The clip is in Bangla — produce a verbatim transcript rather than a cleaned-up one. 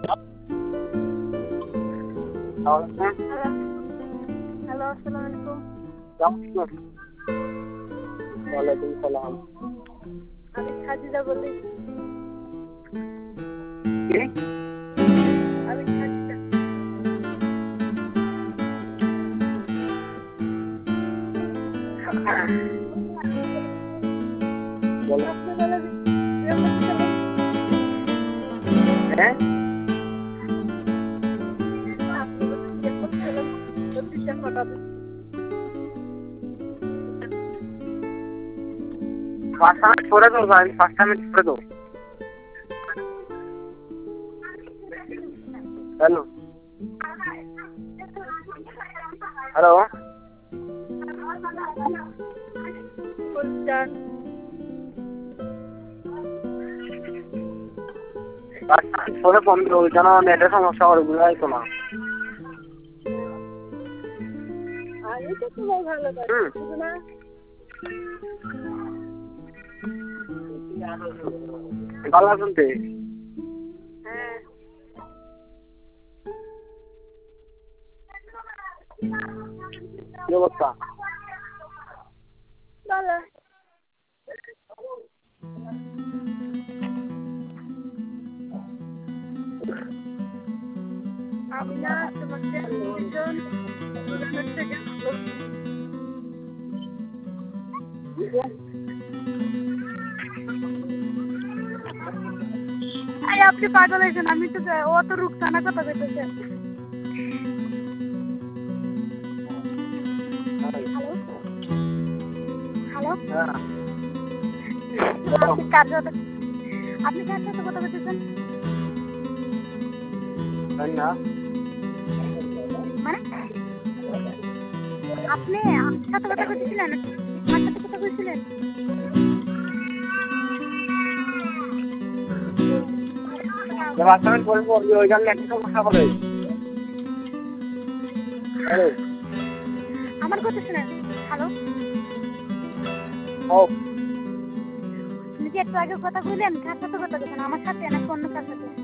হ্যালো, আসসালামু আলাইকুম। ওয়ালাইকুম সালাম। আমি খাদিজা বলি। কে? আমি খাদিজা। বলো। আপনি বলে দিন, বিয়ে করতে চান? হ্যাঁ? আপনি বলে বিয়ে করতে চান? দুইটা ফটো দিন। পাঁচ মিনিট করে দাও ভাই, পাঁচটা মিনিট করে দাও। হ্যালো হ্যালো বলছেন পাঁচটা মিনিট পরে ফোন দেবো, যেন নেটের সমস্যা করে বুঝাই তো না। আমি তো তোমার ভালো পারি হুম। শুধু না। ভালো শুনতে। হ্যাঁ, কি অবস্থা? ভালো। আমি না তোমাকে দুজন দুজনের থেকে ভালো। আরে আপনি পাগল হয়েছেন, আমি তো ও তো রুকসানা কথা বলতেছে। হ্যালো হ্যালো হ্যাঁ আপনি কার সাথে আপনি কার সাথে কথা বলতেছেন? তাই না? মানে আপনি আমার সাথে কথা বলছিলেন, আমার সাথে কথা বলছিলেন? পাঁচটা মিনিট পরে ফোন দিও, ওইখানে নেটের সমস্যা করে। হ্যালো আমার কথা শুনেন। হ্যালো, ও আপনি যে একটু আগে কথা বললেন, কার সাথে কথা বলছেন? আমার সাথে নাকি অন্য কার সাথে?